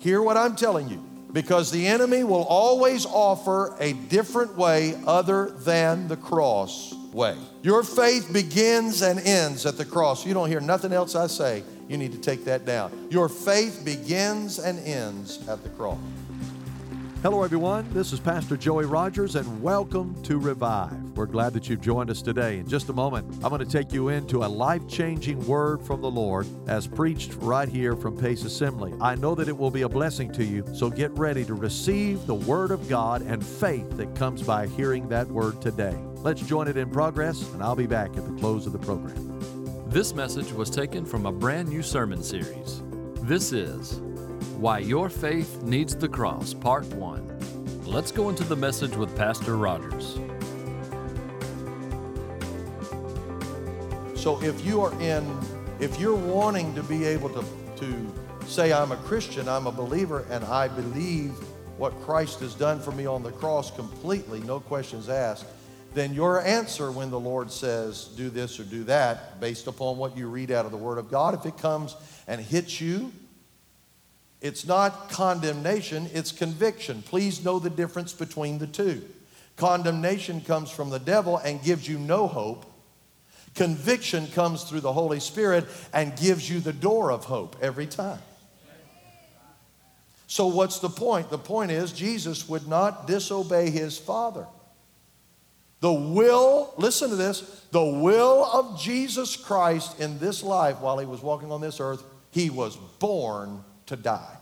Hear what I'm telling you, because the enemy will always offer a different way other than the cross way. Your faith begins and ends at the cross. You don't hear nothing else I say. You need to take that down. Your faith begins and ends at the cross. Hello, everyone. This is Pastor Joey Rogers, and welcome to Revive. We're glad that you've joined us today. In just a moment, I'm going to take you into a life-changing word from the Lord as preached right here from Pace Assembly. I know that it will be a blessing to you, so get ready to receive the Word of God and faith that comes by hearing that Word today. Let's join it in progress, and I'll be back at the close of the program. This message was taken from a brand new sermon series. This is Why Your Faith Needs the Cross, Part 1. Let's go into the message with Pastor Rogers. So if you're wanting to be able to say, I'm a Christian, I'm a believer, and I believe what Christ has done for me on the cross completely, no questions asked, then your answer when the Lord says, do this or do that, based upon what you read out of the Word of God, if it comes and hits you, it's not condemnation, it's conviction. Please know the difference between the two. Condemnation comes from the devil and gives you no hope. Conviction comes through the Holy Spirit and gives you the door of hope every time. So what's the point? The point is Jesus would not disobey his Father. Listen to this, the will of Jesus Christ in this life while he was walking on this earth, he was born to die.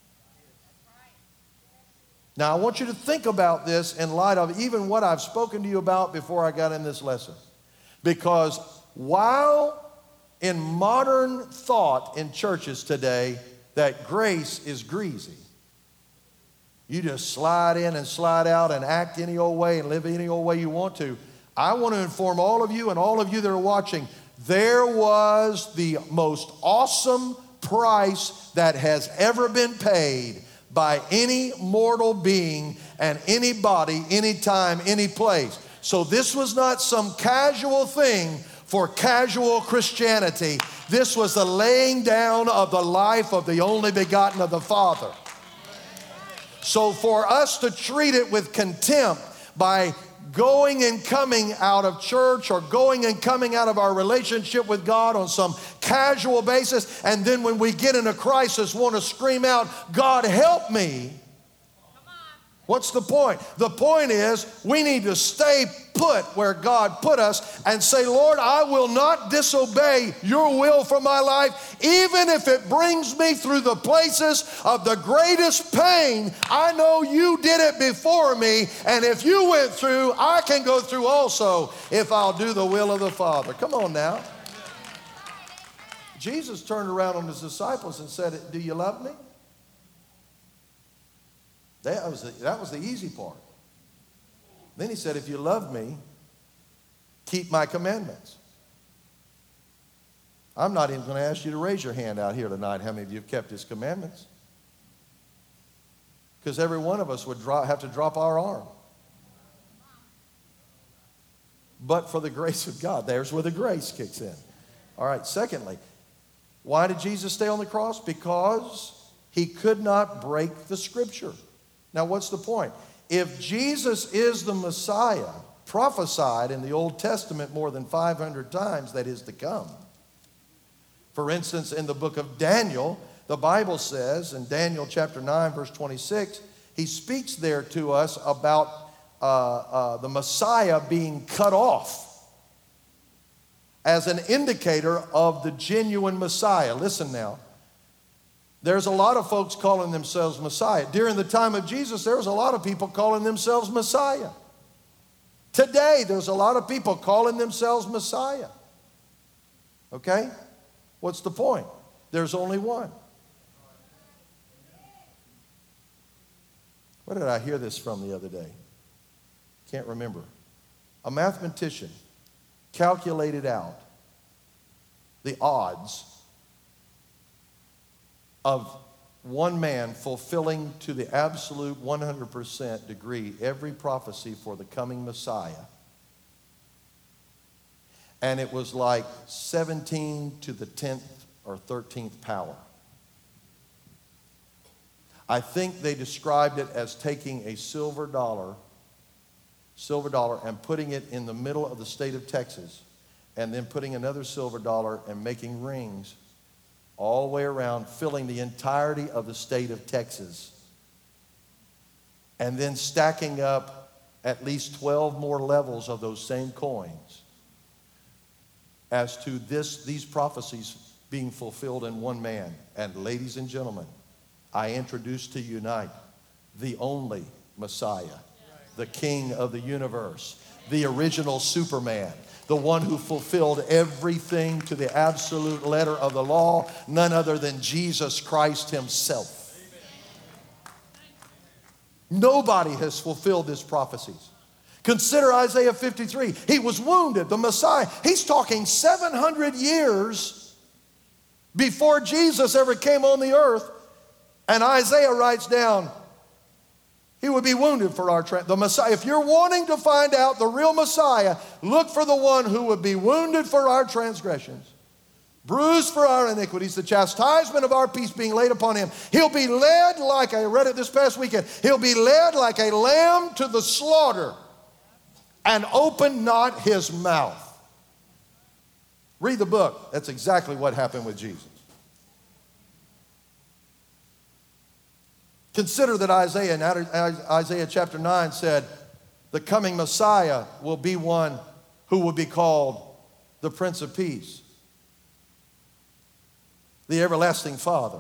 Now, I want you to think about this in light of even what I've spoken to you about before I got in this lesson. Because while in modern thought in churches today that grace is greasy, you just slide in and slide out and act any old way and live any old way you want to, I want to inform all of you and all of you that are watching, there was the most awesome price that has ever been paid by any mortal being and anybody, anytime, any place. So this was not some casual thing for casual Christianity. This was the laying down of the life of the only begotten of the Father. So for us to treat it with contempt by going and coming out of church or going and coming out of our relationship with God on some casual basis, and then when we get in a crisis want to scream out, God help me. What's the point? The point is we need to stay put where God put us and say, Lord, I will not disobey your will for my life, even if it brings me through the places of the greatest pain. I know you did it before me, and if you went through, I can go through also if I'll do the will of the Father. Come on now. Jesus turned around on his disciples and said, do you love me? That was the easy part. Then he said, if you love me, keep my commandments. I'm not even going to ask you to raise your hand out here tonight how many of you have kept his commandments. Because every one of us would have to drop our arm. But for the grace of God, there's where the grace kicks in. All right, secondly, why did Jesus stay on the cross? Because he could not break the Scripture. Now, what's the point? If Jesus is the Messiah, prophesied in the Old Testament more than 500 times that is to come. For instance, in the book of Daniel, the Bible says in Daniel chapter 9, verse 26, he speaks there to us about the Messiah being cut off as an indicator of the genuine Messiah. Listen now. There's a lot of folks calling themselves Messiah. During the time of Jesus, there was a lot of people calling themselves Messiah. Today, there's a lot of people calling themselves Messiah. Okay? What's the point? There's only one. Where did I hear this from the other day? Can't remember. A mathematician calculated out the odds of one man fulfilling to the absolute 100% degree every prophecy for the coming Messiah. And it was like 17 to the 10th or 13th power. I think they described it as taking a silver dollar, and putting it in the middle of the state of Texas, and then putting another silver dollar and making rings all the way around, filling the entirety of the state of Texas. And then stacking up at least 12 more levels of those same coins as to these prophecies being fulfilled in one man. And ladies and gentlemen, I introduce to you tonight the only Messiah, the King of the universe, the original Superman, the one who fulfilled everything to the absolute letter of the law, none other than Jesus Christ himself. Nobody has fulfilled these prophecies. Consider Isaiah 53. He was wounded, the Messiah. He's talking 700 years before Jesus ever came on the earth. And Isaiah writes down, he would be wounded for our the Messiah. If you're wanting to find out the real Messiah, look for the one who would be wounded for our transgressions, bruised for our iniquities, the chastisement of our peace being laid upon him. He'll be led like, I read it this past weekend, he'll be led like a lamb to the slaughter, and open not his mouth. Read the book. That's exactly what happened with Jesus. Consider that Isaiah, in Isaiah chapter 9, said the coming Messiah will be one who will be called the Prince of Peace, the Everlasting Father.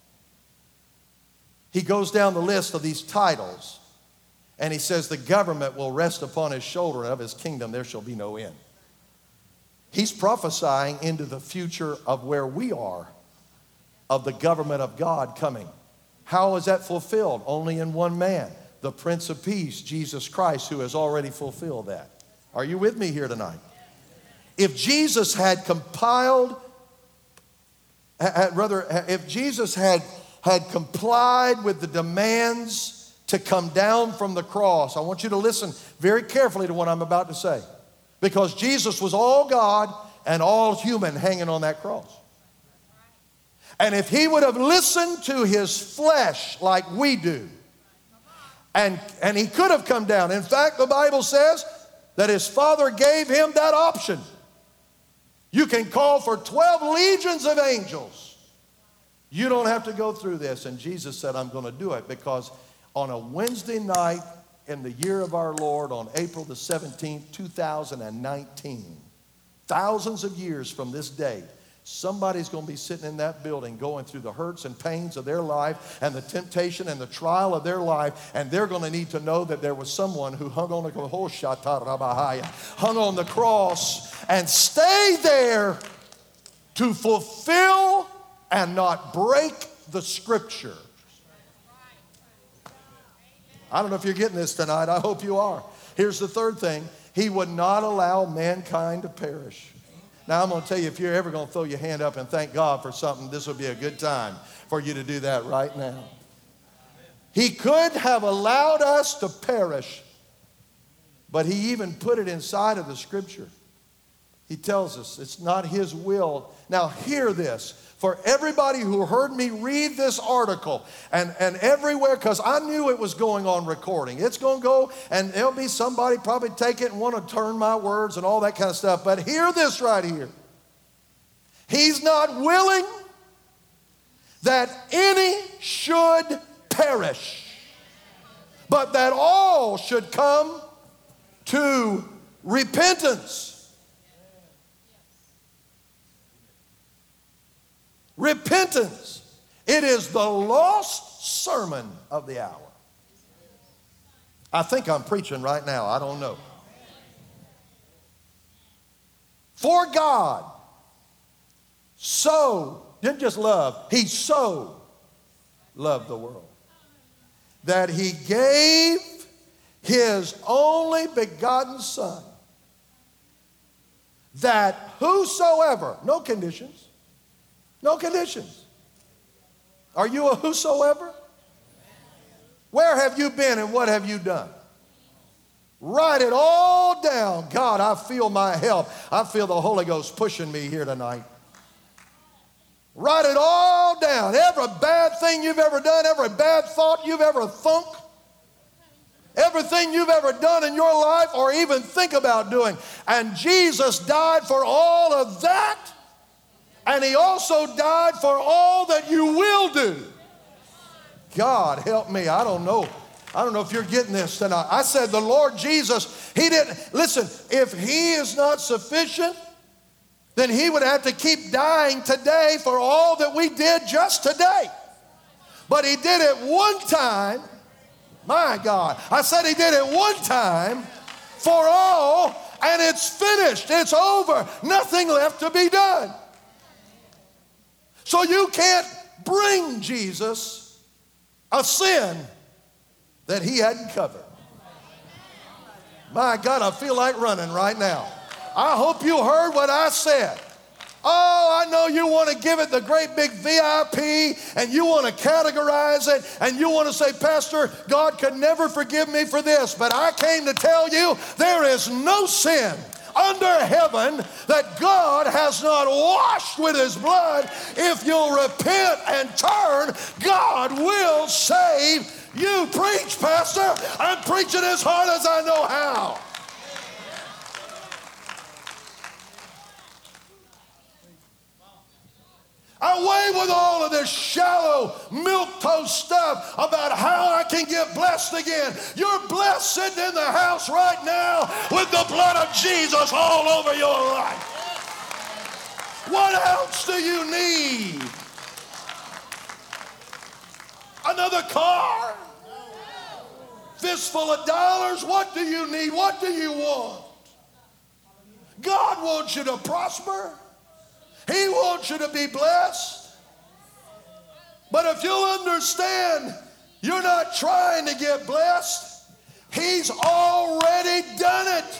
He goes down the list of these titles, and he says the government will rest upon his shoulder, and of his kingdom there shall be no end. He's prophesying into the future of where we are, of the government of God coming. How is that fulfilled? Only in one man, the Prince of Peace, Jesus Christ, who has already fulfilled that. Are you with me here tonight? If Jesus had complied with the demands to come down from the cross, I want you to listen very carefully to what I'm about to say. Because Jesus was all God and all human hanging on that cross. And if he would have listened to his flesh like we do, and he could have come down. In fact, the Bible says that his Father gave him that option. You can call for 12 legions of angels. You don't have to go through this. And Jesus said, I'm going to do it, because on a Wednesday night in the year of our Lord, on April the 17th, 2019, thousands of years from this day, somebody's going to be sitting in that building going through the hurts and pains of their life and the temptation and the trial of their life, and they're going to need to know that there was someone who hung on the cross and stayed there to fulfill and not break the Scripture. I don't know if you're getting this tonight. I hope you are. Here's the third thing. He would not allow mankind to perish. Now, I'm going to tell you, if you're ever going to throw your hand up and thank God for something, this would be a good time for you to do that right now. He could have allowed us to perish, but he even put it inside of the Scripture. He tells us it's not his will. Now, hear this. For everybody who heard me read this article and everywhere, because I knew it was going on recording. It's going to go, and there'll be somebody probably take it and want to turn my words and all that kind of stuff. But hear this right here. He's not willing that any should perish, but that all should come to repentance. Repentance. It is the lost sermon of the hour. I think I'm preaching right now. I don't know. For God so, didn't just love, he so loved the world that he gave his only begotten Son, that whosoever, no conditions, no conditions. Are you a whosoever? Where have you been and what have you done? Write it all down. God, I feel my help. I feel the Holy Ghost pushing me here tonight. Write it all down. Every bad thing you've ever done, every bad thought you've ever thunk, everything you've ever done in your life or even think about doing. And Jesus died for all of that. And he also died for all that you will do. God help me. I don't know if you're getting this tonight. I said the Lord Jesus, he didn't, listen, if he is not sufficient, then he would have to keep dying today for all that we did just today. But he did it one time. My God. I said he did it one time for all, and it's finished. It's over. Nothing left to be done. So you can't bring Jesus a sin that he hadn't covered. My God, I feel like running right now. I hope you heard what I said. Oh, I know you want to give it the great big VIP and you want to categorize it and you want to say, Pastor, God could never forgive me for this. But I came to tell you there is no sin under heaven that God has not washed with his blood. If you'll repent and turn, God will save you. Preach, Pastor. I'm preaching as hard as I know how. Away with all of this shallow milquetoast stuff about how I can get blessed again. You're blessed sitting in the house right now with the blood of Jesus all over your life. What else do you need? Another car? Fistful of dollars? What do you need? What do you want? God wants you to prosper. He wants you to be blessed. But if you'll understand, you're not trying to get blessed. He's already done it.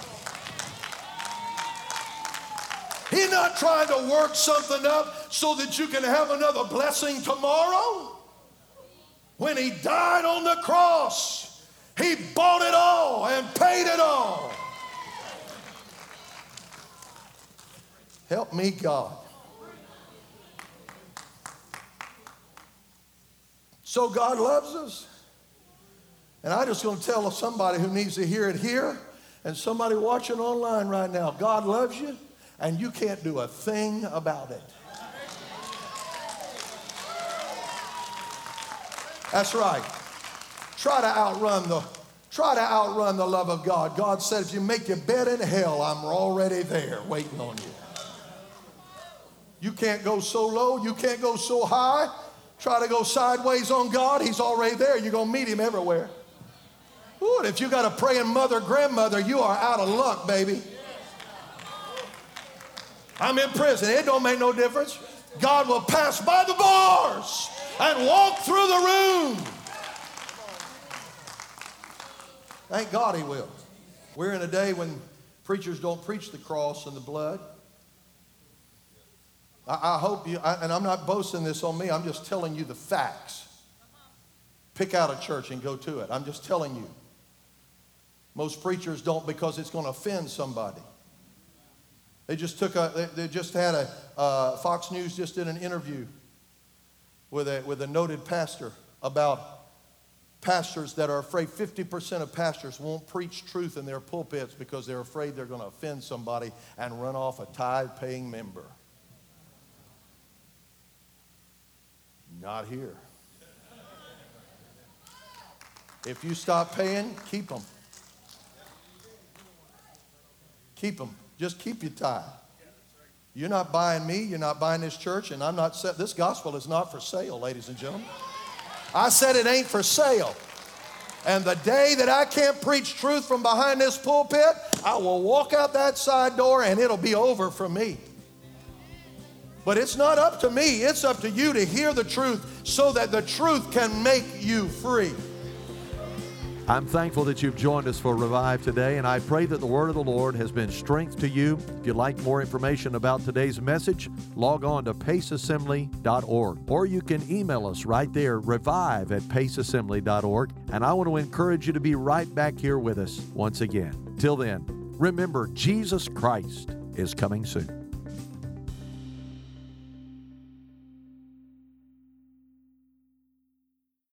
He's not trying to work something up so that you can have another blessing tomorrow. When he died on the cross, he bought it all and paid it all. Help me, God. So God loves us. And I'm just going to tell somebody who needs to hear it here and somebody watching online right now, God loves you and you can't do a thing about it. That's right. Try to outrun the love of God. God said, if you make your bed in hell, I'm already there waiting on you. You can't go so low. You can't go so high. Try to go sideways on God. He's already there. You're going to meet him everywhere. Ooh, and if you got a praying mother, grandmother, you are out of luck, baby. I'm in prison. It don't make no difference. God will pass by the bars and walk through the room. Thank God he will. We're in a day when preachers don't preach the cross and the blood. I hope you, and I'm not boasting this on me, I'm just telling you the facts. Pick out a church and go to it. I'm just telling you. Most preachers don't because it's going to offend somebody. They just had a, Fox News just did an interview with a noted pastor about pastors that are afraid. 50% of pastors won't preach truth in their pulpits because they're afraid they're going to offend somebody and run off a tithe-paying member. Not here. If you stop paying, keep them. Keep them. Just keep your tithe. You're not buying me. You're not buying this church. And I'm not set. This gospel is not for sale, ladies and gentlemen. I said it ain't for sale. And the day that I can't preach truth from behind this pulpit, I will walk out that side door and it'll be over for me. But it's not up to me. It's up to you to hear the truth so that the truth can make you free. I'm thankful that you've joined us for Revive today, and I pray that the word of the Lord has been strength to you. If you'd like more information about today's message, log on to paceassembly.org, or you can email us right there, revive@paceassembly.org, and I want to encourage you to be right back here with us once again. Till then, remember, Jesus Christ is coming soon.